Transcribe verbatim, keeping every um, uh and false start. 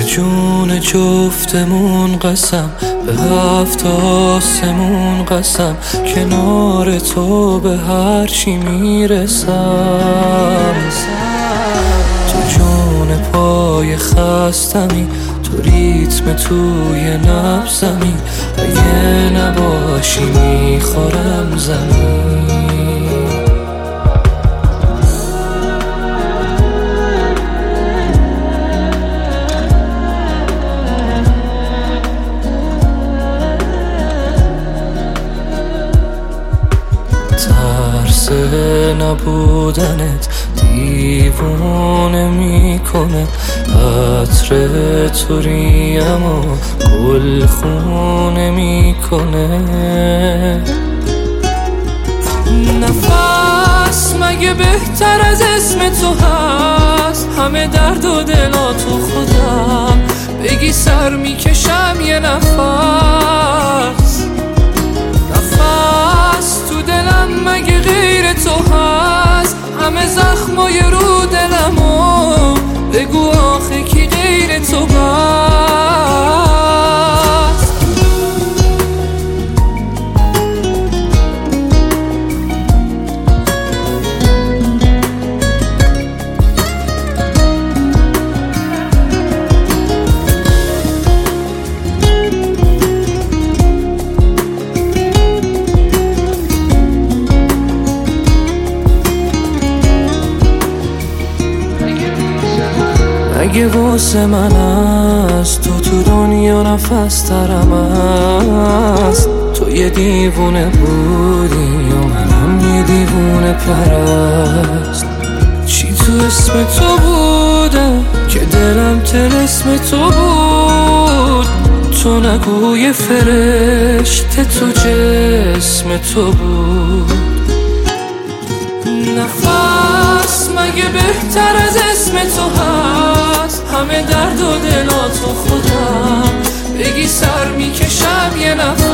به جون جفتمون قسم، به هفت آسمون قسم، کنار تو به هر چی میرسم. تو جون پای خستمی، تو ریتم توی نبضمی، اگه نباشی میخورم زمین. ترس نبودنت دیوونه میکنه، عطر توریم و گل خونه میکنه. نفس مگه بهتر از اسم تو هست؟ همه درد و دلا تو خودم، بگی سر میکشم یه نفس. نفس تو دلم مگه غیر تو هست؟ همه زخمای رو دلمو بگو آخه کی غیر تو بست؟ اگه واسه من است تو تو دنیا نفس ترم است، تو یه دیوونه بودی یا منم یه دیوونه پرست. چی تو اسم تو بوده که دلم طلسم تو بود؟ تو نگو یه فرشته تو جسم تو بود. نفس مگه بهتر از اسم تو هست؟ همه درد و دلا تو خودم، بگی سر میکشم یه نفس.